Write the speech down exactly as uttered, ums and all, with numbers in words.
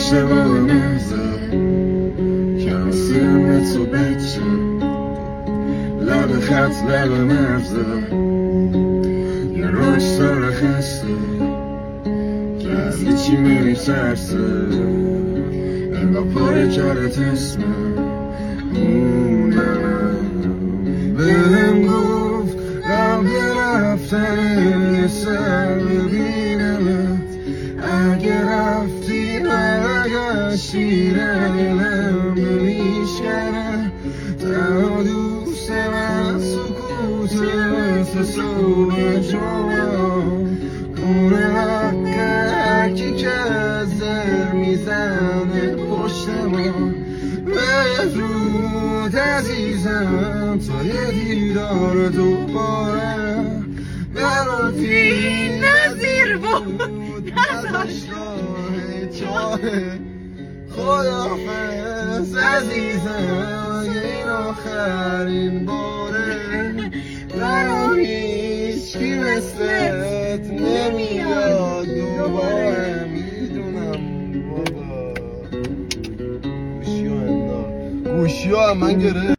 اشتباه محضر کنسیم تو بچه لب خط لب مغزه یه رشتار خسته که از هیچی نمیترسه انگاه پاره کرده اسمه بهم گفت قبل رفتن یه سر ببینمت اگه رفتی نگشتی دلم نمیشکنه تنها دوست من سکوت مثل صبح جمعه کنه حق هرکی که زر میزنه پشت ما بدرود عزیزم تا یه دیدار دوباره براتی نظیر بود نداشت راه چاره خداحافظ عزیزم این آخرین باره برا هیچکی مثلت نمیاد دوباره میدونم بابا گوشی ها من گره